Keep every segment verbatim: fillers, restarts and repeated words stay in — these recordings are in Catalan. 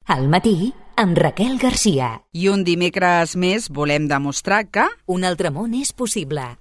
Al matí, amb Raquel Garcia. I un dimecres més volem demostrar que... Un altre món és possible.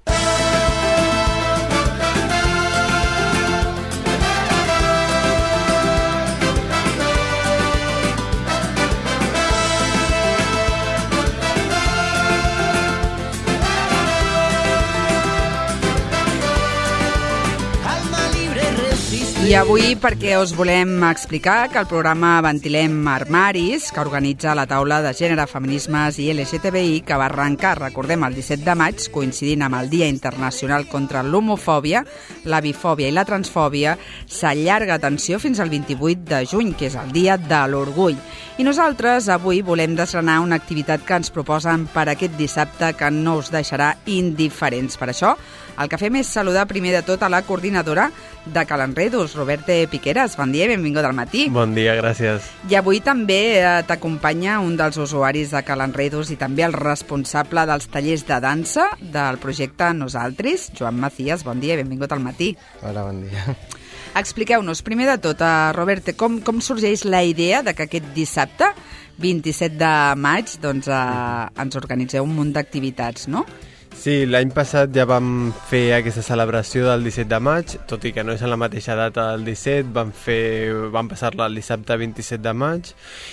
I avui perquè us volem explicar que el programa Ventilem Armaris, que organitza la taula de gènere, feminismes i L G T B I, que va arrencar, recordem, el disset de maig, coincidint amb el Dia Internacional contra l'Homofòbia, la Bifòbia i la Transfòbia, s'allarga, atenció, fins al vint-i-vuit de juny, que és el Dia de l'Orgull. I nosaltres avui volem desgranar una activitat que ens proposen per aquest dissabte que no us deixarà indiferents. Per això, el que fem és saludar primer de tot a la coordinadora de Calenredos, Roberte Piqueras. Bon dia i benvingut al matí. Bon dia, gràcies. I avui també eh, t'acompanya un dels usuaris de Calenredos i també el responsable dels tallers de dansa del projecte Nosaltres, Joan Macías. Bon dia i benvingut al matí. Hola, bon dia. Expliqueu-nos, primer de tot, eh, Roberte, com, com sorgeix la idea de que aquest dissabte, vint-i-set de maig, doncs, eh, ens organitzeu un munt d'activitats, no? Sí, l'any passat ja vam fer aquesta celebració del disset de maig, tot i que no és en la mateixa data del disset, vam, fer, vam passar-la el dissabte vint-i-set de maig,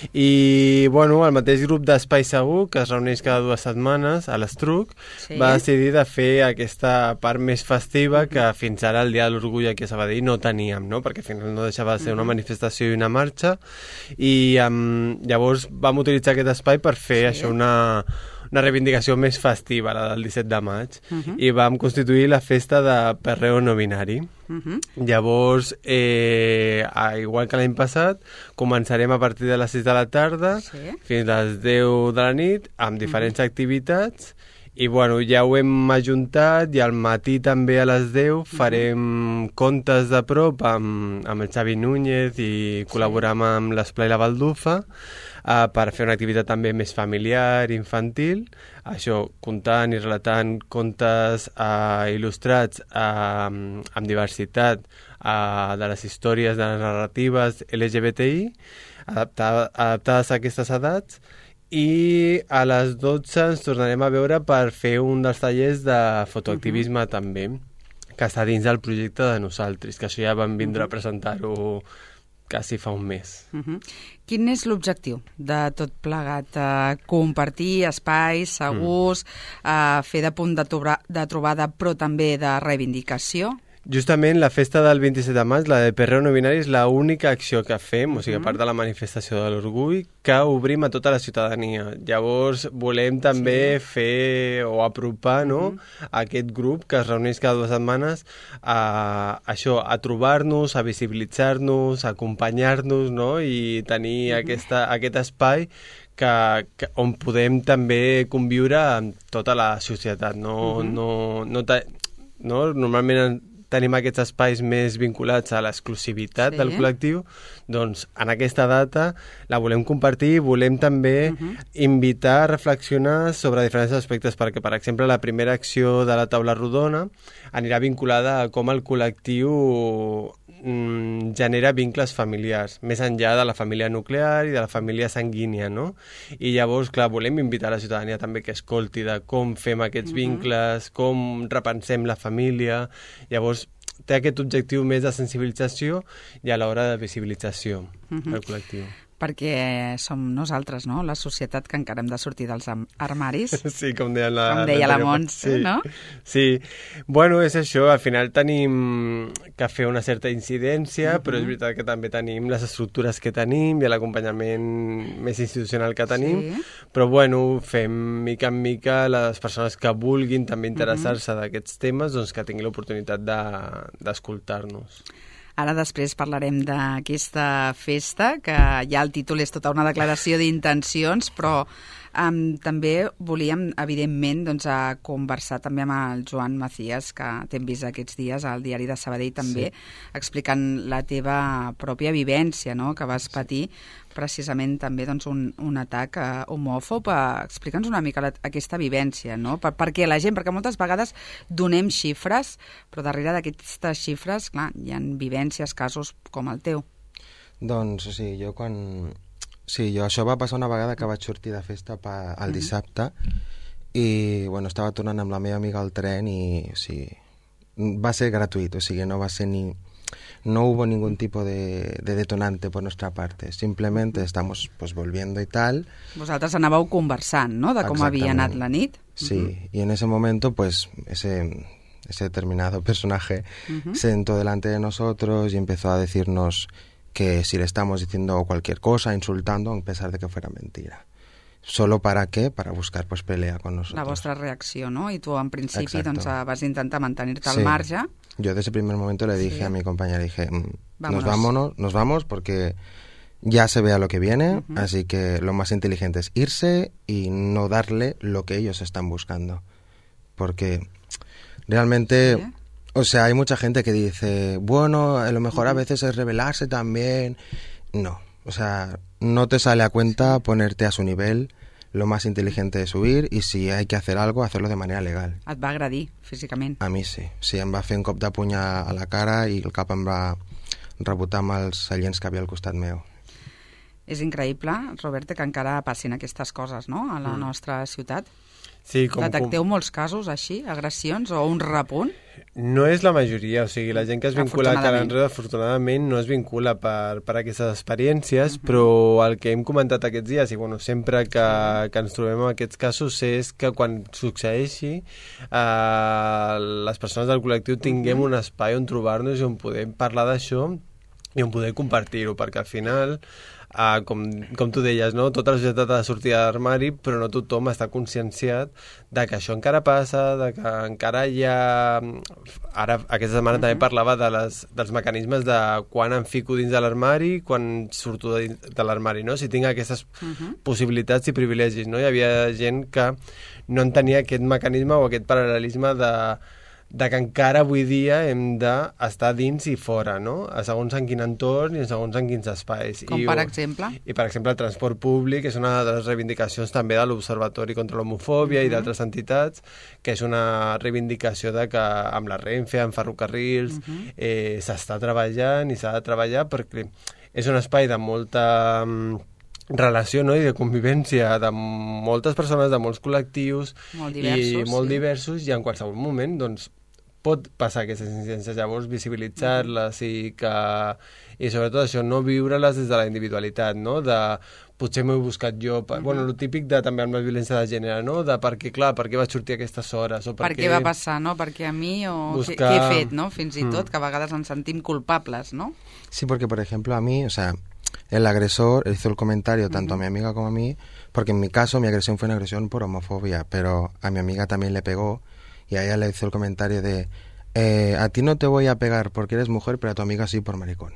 i bueno, el mateix grup d'Espai Segur, que es reuneix cada dues setmanes a l'Estruc, sí. va decidir de fer aquesta part més festiva que fins ara el Dia de l'Orgull aquí a Sabadell no teníem, no? Perquè al final no deixava de ser una manifestació i una marxa, i um, llavors vam utilitzar aquest espai per fer sí. això una... una reivindicació més festiva, la del disset de maig, uh -huh. i vam constituir la festa de perreo no binari. Uh -huh. Llavors, eh, igual que l'any passat, començarem a partir de les sis de la tarda sí. fins a les deu de la nit, amb diferents uh -huh. activitats, i bueno, ja ho hem ajuntat, i al matí també a les deu farem uh -huh. contes de prop amb, amb el Xavi Núñez i col·laboram sí. amb l'Esplai La Baldufa, Uh, per fer una activitat també més familiar, infantil, això, contant i relatant contes uh, il·lustrats uh, amb diversitat uh, de les històries, de les narratives L G B T I, adaptades, adaptades a aquestes edats, i a les dotze ens tornarem a veure per fer un dels tallers de fotoactivisme uh-huh. també, que està dins del projecte de Nosaltres, que això ja vam vindre uh-huh. a presentar-ho quasi fa un mes. Uh-huh. Quin és l'objectiu de tot plegat? Uh, compartir espais segurs, mm. uh, fer de punt de, troba, de trobada, però també de reivindicació? Justament la festa del vint-i-set de maig, la de perreo no binari, és l'única acció que fem, o sigui, a part de la manifestació de l'orgull, que obrim a tota la ciutadania. Llavors volem també sí. fer o apropar no, uh-huh. aquest grup que es reuneix cada dues setmanes a, a això, a trobar-nos, a visibilitzar-nos, a acompanyar-nos, no? I tenir uh-huh. aquesta, aquest espai que, que, on podem també conviure amb tota la societat. No, uh-huh. no, no, ta, no? Normalment tenim aquests espais més vinculats a l'exclusivitat sí. del col·lectiu, doncs en aquesta data la volem compartir i volem també uh-huh. invitar a reflexionar sobre diferents aspectes, perquè, per exemple, la primera acció de la taula rodona anirà vinculada a com el col·lectiu mm, genera vincles familiars, més enllà de la família nuclear i de la família sanguínia, no? I llavors, clar, volem invitar la ciutadania també que escolti de com fem aquests uh-huh. vincles, com repensem la família. Llavors, té aquest objectiu més de sensibilització i a l'hora de visibilització uh-huh. del col·lectiu. Perquè som nosaltres, no?, la societat que encara hem de sortir dels armaris. Sí, com deia la, com deia la, la Montse, sí, no? Sí, bueno, és això, al final tenim que fer una certa incidència, uh-huh. però és veritat que també tenim les estructures que tenim i l'acompanyament més institucional que tenim, sí. però bueno, fem mica en mica les persones que vulguin també interessar-se uh-huh. d'aquests temes, doncs que tinguin l'oportunitat de, d'escoltar-nos. Ara després parlarem d'aquesta festa, que ja el títol és tota una declaració d'intencions, però um, també volíem, evidentment, doncs, a conversar també amb el Joan Macías, que t'hem vist aquests dies al Diari de Sabadell també, sí. explicant la teva pròpia vivència, no?, que vas patir precisament també doncs, un, un atac uh, homòfob. Uh, Explica'ns una mica la, aquesta vivència, no? Per, perquè la gent, perquè moltes vegades donem xifres, però darrere d'aquestes xifres, clar, hi ha vivències, casos com el teu. Doncs, o sigui, jo quan Sí, jo, això va passar una vegada que vaig sortir de festa pa, el dissabte i, bueno, estava tornant amb la meva amiga al tren i, o sigui, va ser gratuït, o sigui, no va ser ni... No hubo ningún tipo de, de detonante por nuestra parte, simplemente estamos pues volviendo y tal. Vosaltres anàveu conversant, no?, de com havia anat la nit. Sí, uh-huh. Y en ese momento, pues, ese, ese determinado personaje uh-huh. se sentó delante de nosotros y empezó a decirnos que si le estamos diciendo cualquier cosa, insultando, a pesar de que fuera mentira. ¿Solo para qué? Para buscar pues pelea con nosotros. La vostra reacció, no? I tu, en principi, Exacto. doncs, vas intentar mantenir-te sí. al marge. Yo desde ese primer momento le dije sí. a mi compañera, dije, nos vámonos. vámonos, nos vamos porque ya se ve a lo que viene, uh-huh. así que lo más inteligente es irse y no darle lo que ellos están buscando. Porque realmente... ¿Sí? O sea, hay mucha gente que dice, bueno, a lo mejor a veces es rebelarse también. No, o sea, no te sale a cuenta ponerte a su nivel, lo más inteligente es huir y si hay que hacer algo, hacerlo de manera legal. Et va agredir, físicament? A mi sí. Sí, em va fer un cop de puny a la cara i el cap em va rebotar amb els seients que havia al costat meu. És increïble, Roberto, que encara passin aquestes coses, no?, a la mm. nostra ciutat. Sí, com, Detecteu com... molts casos així, agressions o un repunt? No és la majoria, o sigui, la gent que es vincula a Cara Enrere, afortunadament, no es vincula per, per aquestes experiències, uh-huh. però el que hem comentat aquests dies, i bueno, sempre que, que ens trobem en aquests casos, és que quan succeeixi, eh, les persones del col·lectiu tinguem uh-huh. un espai on trobar-nos i on podem parlar d'això i on poder compartir-ho, perquè al final... Uh, com, com tu deies, no? Tota la societat ha de sortir de l'armari, però no tothom està conscienciat de que això encara passa, de que encara hi ha... Ara, aquesta setmana uh-huh. també parlava de les, dels mecanismes de quan em fico dins de l'armari, quan surto de, de l'armari, no? Si tinc aquestes uh-huh. possibilitats i privilegis, no? Hi havia gent que no entenia aquest mecanisme o aquest paral·lelisme de... de que encara avui dia hem d'estar dins i fora, no? A segons en quin entorn i segons en quins espais. Com I, per exemple? I per exemple el transport públic és una de les reivindicacions també de l'Observatori contra l'Homofòbia uh-huh. i d'altres entitats, que és una reivindicació de que amb la Renfe, amb ferrocarrils, uh-huh. eh, s'està treballant i s'ha de treballar perquè és un espai de molta... relació, no? I de convivència de moltes persones, de molts col·lectius molt diversos, i molt sí. diversos, i en qualsevol moment doncs, pot passar aquestes incidències, llavors visibilitzar-les i que i sobretot això, no viure-les des de la individualitat, no? De potser m'ho he buscat jo, per, uh-huh. bueno, el típic de també amb la violència de gènere, no? De per què, clar, per què vaig sortir a aquestes hores? O per, per què va passar, no? Per què a mi o buscar... què, què he fet, no? Fins i tot, mm. que a vegades ens sentim culpables, no? Sí, porque por ejemplo a mí, o sea, el agresor hizo el comentario tanto uh-huh. a mi amiga como a mí, porque en mi caso mi agresión fue una agresión por homofobia, pero a mi amiga también le pegó y a ella le hizo el comentario de eh, a ti no te voy a pegar porque eres mujer, pero a tu amiga sí por maricón.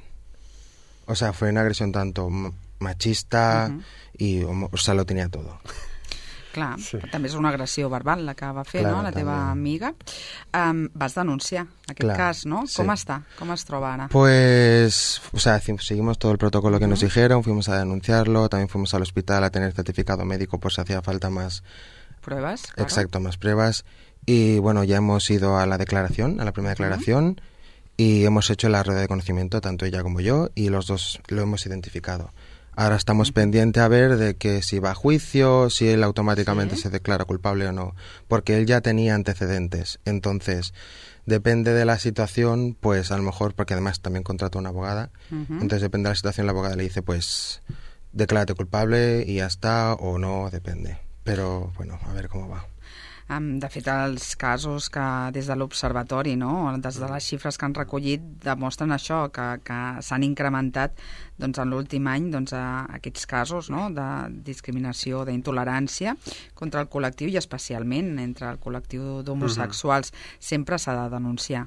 O sea, fue una agresión tanto machista uh-huh. y, o sea, lo tenía todo. Clar, sí. També és una agressió verbal la que va fer, claro, no?, la teva també. amiga. Um, vas denunciar aquest claro, cas, ¿no? sí. ¿Cómo está? ¿Cómo es troba ara? Pues, o sea, seguimos todo el protocolo que uh-huh. nos dijeron, fuimos a denunciarlo, también fuimos al hospital a tener certificado médico por si hacía falta más... ¿Pruebas? Claro. Exacto, más pruebas. Y bueno, ya hemos ido a la declaración, a la primera declaración, uh-huh. y hemos hecho la rueda de conocimiento, tanto ella como yo, y los dos lo hemos identificado. Ahora estamos pendientes a ver de que si va a juicio, si él automáticamente ¿Sí? se declara culpable o no, porque él ya tenía antecedentes. Entonces, depende de la situación, pues a lo mejor, porque además también contrató una abogada, uh-huh. entonces depende de la situación, la abogada le dice, pues, declárate culpable y ya está, o no, depende. Pero, bueno, a ver cómo va. Um, de fet, els casos que des de l'Observatori, no?, des de les xifres que han recollit, demostren això, que, que s'han incrementat doncs, en l'últim any doncs, a, aquests casos, no?, de discriminació, d'intolerància contra el col·lectiu i especialment entre el col·lectiu d'homosexuals. Uh-huh. Sempre s'ha de denunciar.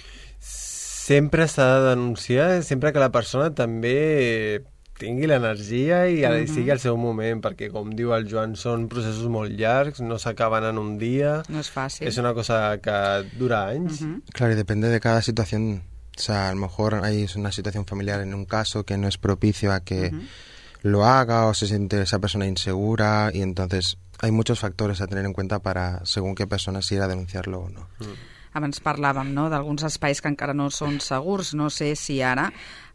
Sempre s'ha de denunciar, sempre que la persona també tingui l'energia i uh-huh. sigui al seu moment, perquè, com diu el Joan, són processos molt llargs, no s'acaben en un dia. No es fácil. Es una cosa que dura años. Uh-huh. Claro, y depende de cada situación. O sea, a lo mejor hay una situación familiar en un caso que no es propicio a que uh-huh. lo haga o se siente esa persona insegura, y entonces hay muchos factores a tener en cuenta para, según qué persona, si ir a denunciarlo o no. Uh-huh. Abans parlàvem, no?, d'alguns espais que encara no són segurs. No sé si ara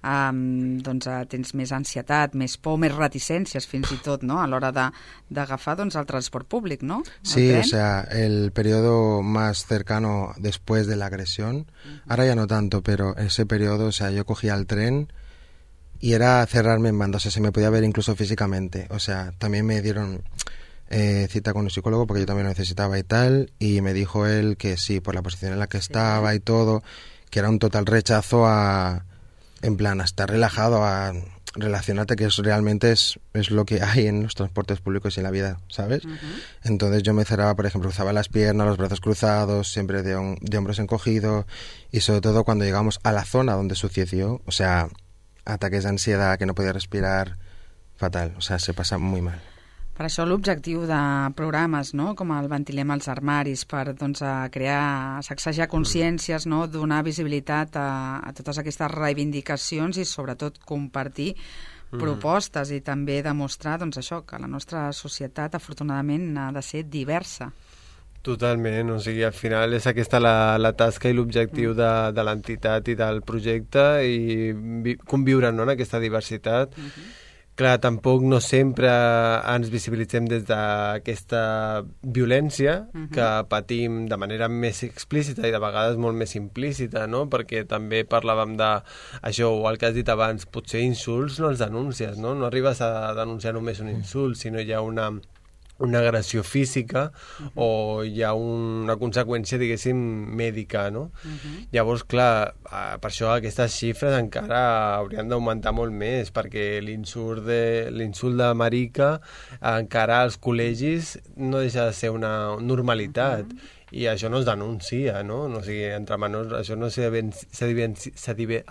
um, doncs, uh, tens més ansietat, més por, més reticències fins i tot, ¿no? A l'hora de, d'agafar doncs, el transport públic, ¿no? El sí, tren. O sea, el periodo más cercano después de la agresión, uh-huh. ahora ya no tanto, pero ese periodo, o sea, yo cogía el tren y era cerrarme en banda, o sea, se me podía ver incluso físicamente, o sea, también me dieron eh, cita con un psicólogo porque yo también lo necesitaba y tal, y me dijo él que sí, por la posición en la que estaba y todo, que era un total rechazo a, en plan, a estar relajado, a relacionarte, que es, realmente es, es lo que hay en los transportes públicos y en la vida, ¿sabes? Uh-huh. Entonces yo me cerraba, por ejemplo, cruzaba las piernas, los brazos cruzados, siempre de, un, de hombros encogidos, y sobre todo cuando llegamos a la zona donde sucedió, o sea, ataques de ansiedad, que no podía respirar, fatal, o sea, se pasa muy mal. Per això l'objectiu de programes, no?, com el Ventilem als armaris, per doncs, a crear, sacsejar consciències, no?, donar visibilitat a, a totes aquestes reivindicacions i sobretot compartir mm. propostes i també demostrar doncs, això, que la nostra societat afortunadament ha de ser diversa. Totalment, o sigui, al final és aquesta la, la tasca i l'objectiu de, de l'entitat i del projecte i vi, conviure, no?, en aquesta diversitat. Uh-huh. Clar, tampoc no sempre ens visibilitzem des d'aquesta violència uh-huh. que patim de manera més explícita i de vegades molt més implícita, no? Perquè també parlàvem de això, o el que has dit abans, potser insults no els denuncies, no? No arribes a denunciar només un insult, sinó hi ha una... una agressió física uh-huh. o hi ha una conseqüència, diguéssim, mèdica, no? Uh-huh. Llavors, clar, per això aquestes xifres encara haurien d'augmentar molt més, perquè l'insult de, l'insult de marica encara als col·legis no deixa de ser una normalitat. Uh-huh. I això no es denuncia, no? No, o sigui, entre menors, això no s'evidencia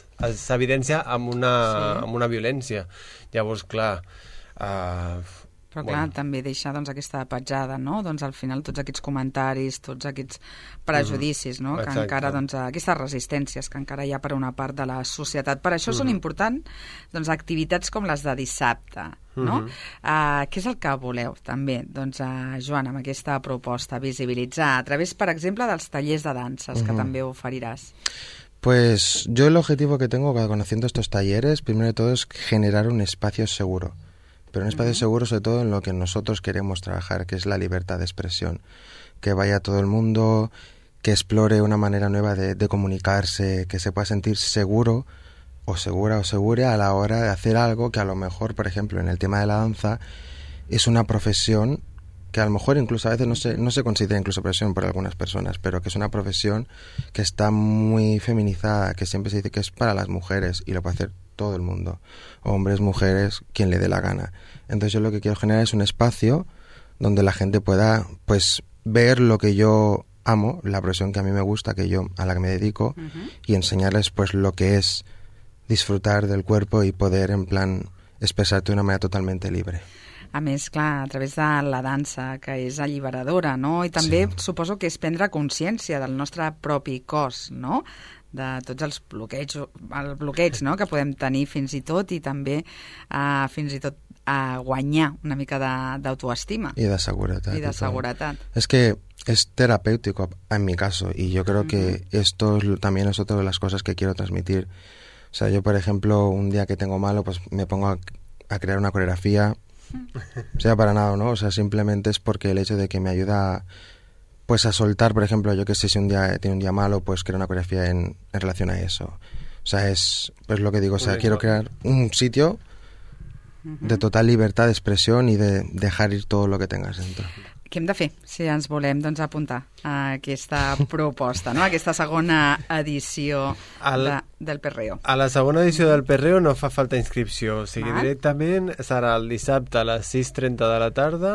ah, amb, una, sí. amb una violència. Llavors, clar... Uh, Però clar, bueno. també deixar doncs, aquesta petjada, no? Doncs al final tots aquests comentaris, tots aquests prejudicis, no? Que encara, doncs, aquestes resistències que encara hi ha per una part de la societat. Per això uh-huh. són importants doncs, activitats com les de dissabte, no? Uh-huh. Uh, què és el que voleu també, doncs, uh, Joan, amb aquesta proposta, visibilitzar a través, per exemple, dels tallers de danses uh-huh. que també oferiràs? Pues yo el objetivo que tengo con haciendo estos talleres, primero de todo, es generar un espacio seguro. Pero un espacio uh-huh. seguro sobre todo en lo que nosotros queremos trabajar, que es la libertad de expresión. Que vaya todo el mundo, que explore una manera nueva de, de comunicarse, que se pueda sentir seguro o segura o segura a la hora de hacer algo que a lo mejor, por ejemplo, en el tema de la danza, es una profesión que a lo mejor incluso a veces no se, no se considera incluso profesión por algunas personas, pero que es una profesión que está muy feminizada, que siempre se dice que es para las mujeres y lo puede hacer todo el mundo, hombres, mujeres, quien le dé la gana. Entonces yo lo que quiero generar es un espacio donde la gente pueda pues ver lo que yo amo, la profesión que a mí me gusta, que yo a la que me dedico, uh-huh. y enseñarles pues lo que es disfrutar del cuerpo y poder en plan expresarte de una manera totalmente libre. A més, clar, a través de la dansa, que és alliberadora, no? I també sí. suposo que és prendre consciència del nostre propi cos, no? De tots els bloqueigs, el bloqueig, no? Que podem tenir fins i tot i també uh, fins i tot uh, guanyar una mica d'autoestima. Y de seguridad. Y de seguridad. Es que es terapéutico en mi caso y yo creo uh-huh. que esto es, también es otra de las cosas que quiero transmitir. O sea, yo, por ejemplo, un día que tengo malo, pues me pongo a, a crear una coreografía, uh-huh. sea para nada, ¿no? O sea, simplemente es porque el hecho de que me ayuda a, pues a soltar, por ejemplo, yo que sé, si un día tiene un día malo, pues crear una coreografía en, en relación a eso. O sea, es pues lo que digo, o sea, quiero crear un sitio uh-huh. de total libertad de expresión y de dejar ir todo lo que tengas dentro. Què hem de fer si ens volem doncs, apuntar a aquesta proposta, no? A aquesta segona edició el, de, del Perreo? A la segona edició del Perreo no fa falta inscripció, o sigui, Val. directament serà el dissabte a les sis trenta de la tarda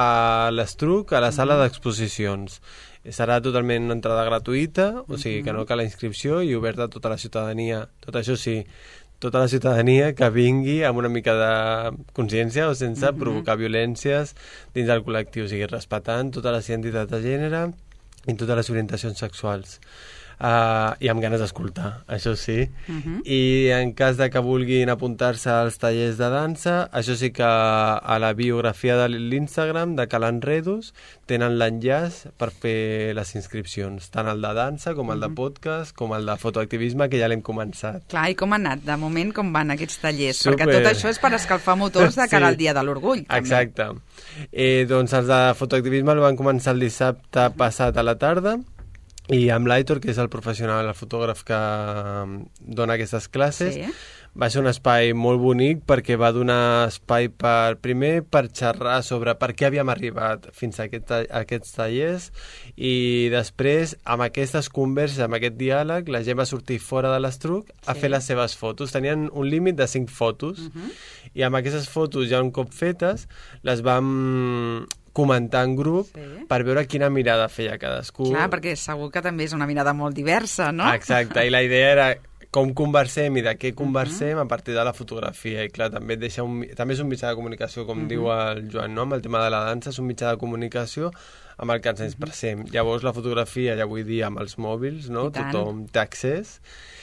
a l'Estruc, a la sala d'exposicions. Serà totalment una entrada gratuïta, o sigui que no cal la inscripció i oberta a tota la ciutadania. Tot això sí, tota la ciutadania que vingui amb una mica de consciència o sense uh-huh. provocar violències dins del col·lectiu, o sigui, respectant totes les identitats de gènere i totes les orientacions sexuals. Uh, i amb ganes d'escoltar, això sí. Uh-huh. I en cas de que vulguin apuntar-se als tallers de dansa, això sí que a la biografia de l'Instagram de Calanredus tenen l'enllaç per fer les inscripcions, tant el de dansa com el de podcast, com el de fotoactivisme, que ja l'hem començat. Clar, i com ha anat? De moment, com van aquests tallers? Super. Perquè tot això és per escalfar motors de cara Sí. al Dia de l'Orgull. també. Exacte. Eh, doncs els de fotoactivisme el van començar el dissabte passat a la tarda, i amb l'Aitor, que és el professional, el fotògraf que dona aquestes classes, Sí. va ser un espai molt bonic perquè va donar espai per, primer per xerrar sobre per què havíem arribat fins a, aquest, a aquests tallers, i després amb aquestes converses, amb aquest diàleg, la gent va sortir fora de l'estruc a Sí. fer les seves fotos. Tenien un límit de cinc fotos, Uh-huh. i amb aquestes fotos ja un cop fetes les vam comentar en grup Sí. per veure quina mirada feia cadascú. Clar, perquè segur que també és una mirada molt diversa, no? Exacte, i la idea era com conversem i de què conversem a partir de la fotografia, i clar, també, et deixa un, mi- també és un mitjà de comunicació, com diu el Joan, no? Amb el tema de la dansa és un mitjà de comunicació amb el que ens expressem. Llavors la fotografia, ja vull dir, amb els mòbils, no? I tant. Tothom té accés,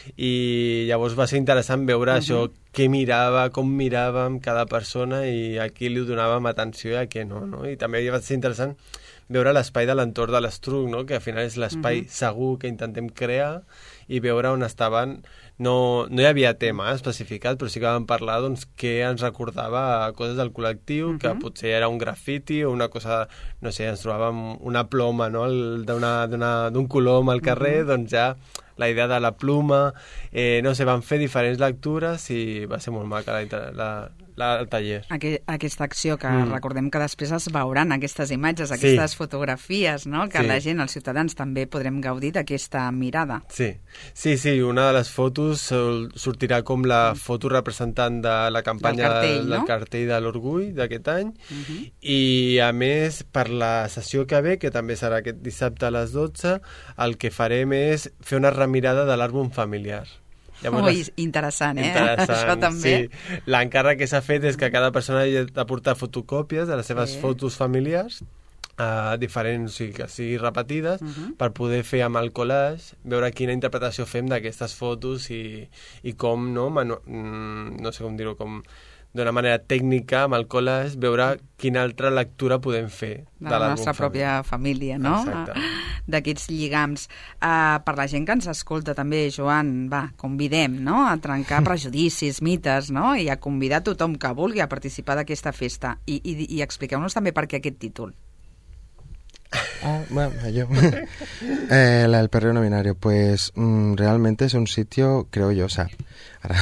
i llavors va ser interessant veure això, què mirava, com miràvem cada persona i a qui li donàvem atenció i a què no, no? I també va ser interessant veure l'espai de l'entorn de l'estruc, no? Que al final és l'espai segur que intentem crear, i veure on estaven. No, no hi havia tema eh, especificat, però sí que vam parlar doncs, què ens recordava coses del col·lectiu, que potser era un grafiti o una cosa, no sé, ens trobàvem una ploma, no? El- d'una- d'una- d'un colom al carrer, doncs ja la idea de la pluma, eh, no sé, vam fer diferents lectures i va ser molt maca la, inter- la, la, el taller. Aqu aquesta acció que Mm. recordem que després es veuran aquestes imatges, aquestes fotografies, no? Que Sí. la gent, els ciutadans, també podrem gaudir d'aquesta mirada. Sí, sí, sí, una de les fotos sol- sortirà com la foto representant de la campanya Del cartell, del no? cartell de l'Orgull d'aquest any, i a més per la sessió que ve, que també serà aquest dissabte a les dotze, el que farem és fer una remirada de l'àlbum familiar. Ui, interessant, eh? Interessant, Això també. sí. L'encàrrec que s'ha fet és que cada persona ha de portar fotocòpies de les seves Sí. fotos familiars, uh, diferents, o sigui, que siguin repetides, Mhm. per poder fer amb el collage, veure quina interpretació fem d'aquestes fotos i, i com, no, manu mm, no sé com dir-ho, com d'una manera tècnica, amb el collage, veure quina altra lectura podem fer De de la l'àlbum nostra familiar. pròpia família, no? Exacte. D'aquests lligams. Uh, per la gent que ens escolta també, Joan, va, convidem, no?, a trencar prejudicis, mites, no?, i a convidar tothom que vulgui a participar d'aquesta festa. I, i, i expliqueu-nos també per què aquest títol. Ah, bueno, yo. eh, la del perreo no binario, pues mm, realmente es un sitio, creo yo, o sea, ahora,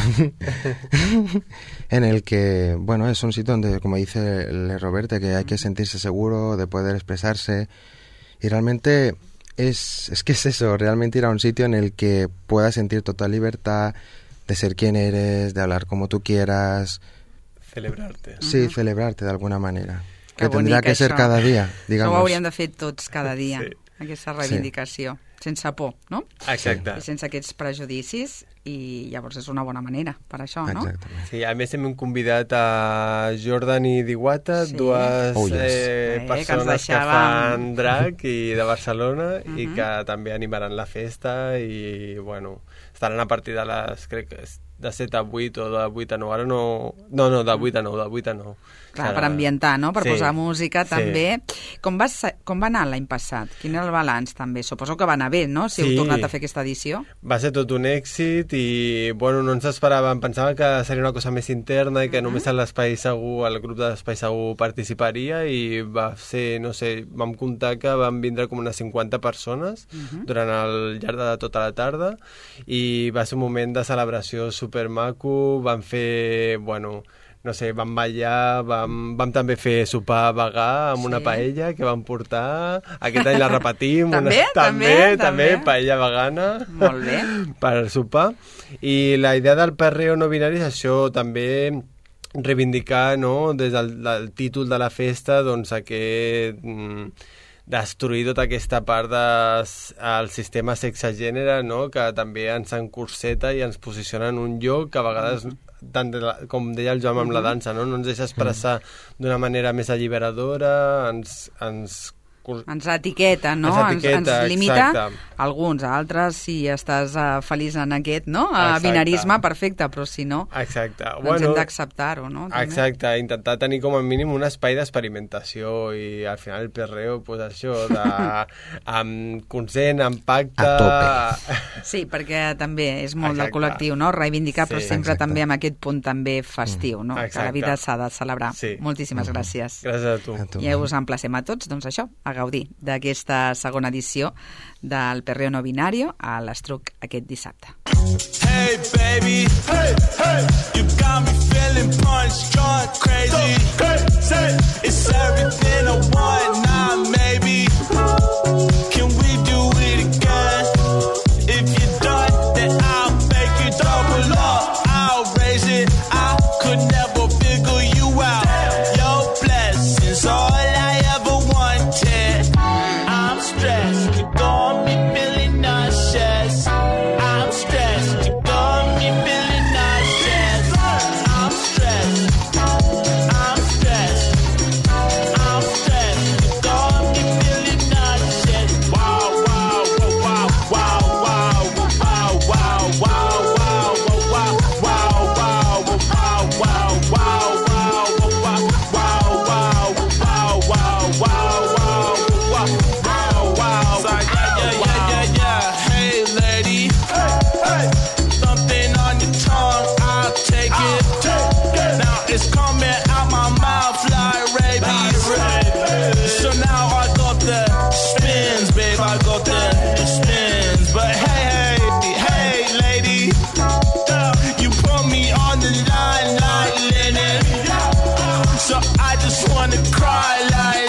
en el que, bueno, es un sitio donde, como dice el Roberto, que hay que sentirse seguro de poder expresarse, y realmente es, es que es eso, realmente ir a un sitio en el que puedas sentir total libertad de ser quien eres, de hablar como tú quieras, Celebrarte. sí, celebrarte de alguna manera. Que Que tendría bonic, que ser això. cada dia, Això digamos. ho hauríem de fer tots cada dia, Sí. aquesta reivindicació, sense por, no? Exacte. I sense aquests prejudicis, i llavors és una bona manera per això, no? Exactament. Sí, a més hem convidat a Jordan i Diwata, Sí. dues Oh, yes. eh, Eh, que ens persones que, deixàvem. fan drag i de Barcelona, i Mhm. que també animaran la festa, i bueno, estaran a partir de les, crec que és de set a vuit o de vuit a nou, ara no... No, no, de vuit a nou, de vuit a nou. Clar, Serà- per ambientar, no?, per Sí. posar música Sí. també. Com va, ser- com va anar l'any passat? Quin era el balanç també? Suposo que va anar bé, no?, si Sí. heu tornat a fer aquesta edició. Va ser tot un èxit i, bueno, no ens esperàvem. Pensàvem que seria una cosa més interna i que només a l'Espai Segur, el grup de l'Espai Segur participaria, i va ser, no sé, vam comptar que van vindre com unes cinquanta persones durant el llarg de tota la tarda, i va ser un moment de celebració supermaco. Vam fer, bueno, no sé, vam ballar, vam, vam també fer sopar vegà amb Sí. una paella que vam portar. Aquest any la repetim. També? Una, també, També? també, També? paella vegana. Molt bé. Per sopar. I la idea del perreo no binari és això, també reivindicar, no?, des del, del títol de la festa, doncs aquest... Mm, destruir tota aquesta part del de, sistema sexe-gènere, no?, que també ens encorseta i ens posiciona en un lloc que a vegades, tant de la, com deia el Joan amb la dansa, no, no ens deixa expressar d'una manera més alliberadora, ens, ens Ens etiqueta, no? Ens etiqueta, ens, ens limita exacte. alguns, altres, si estàs uh, feliç en aquest, no? Uh, Exacte. Binarisme, perfecte, però si no, Exacte. doncs Bueno, hem d'acceptar-ho, no? També. Exacte, intentar tenir com a mínim un espai d'experimentació i al final el perreo, pues això, de, amb consent, amb pacte... A tope. Sí, perquè també és molt Exacte. del col·lectiu, no? Reivindicar, Sí, però sempre exacte. també amb aquest punt també festiu, no? Exacte. Que la vida s'ha de celebrar. Sí. Moltíssimes mm-hmm. gràcies. Gràcies a tu. A tu. I us emplacem a tots, doncs això, a gaudir d'aquesta segona edició del Perreo No Binario a l'Estruc aquest dissabte. Hey baby, hey, hey, you got me feeling punch drunk, crazy. It's everything I want now, maybe. Can we do it again? If you're done, then I'll make it double up. I'll raise it. I could never figure you out. Your blessings, all I ever wanted. I'm stressed, you got me feeling nauseous. I'm stressed, you got me feeling nauseous. I'm stressed, I'm stressed, I'm stressed, you got me feeling nauseous. Wow, wow, wow, wow, wow, wow, wow, wow, wow, wow, wow, wow, wow, wow, wow, wow, wow, it's coming out my mouth like rabies. So now I got the spins, babe, I got the spins. But hey, hey, hey, lady, you put me on the line like linen. So I just wanna cry like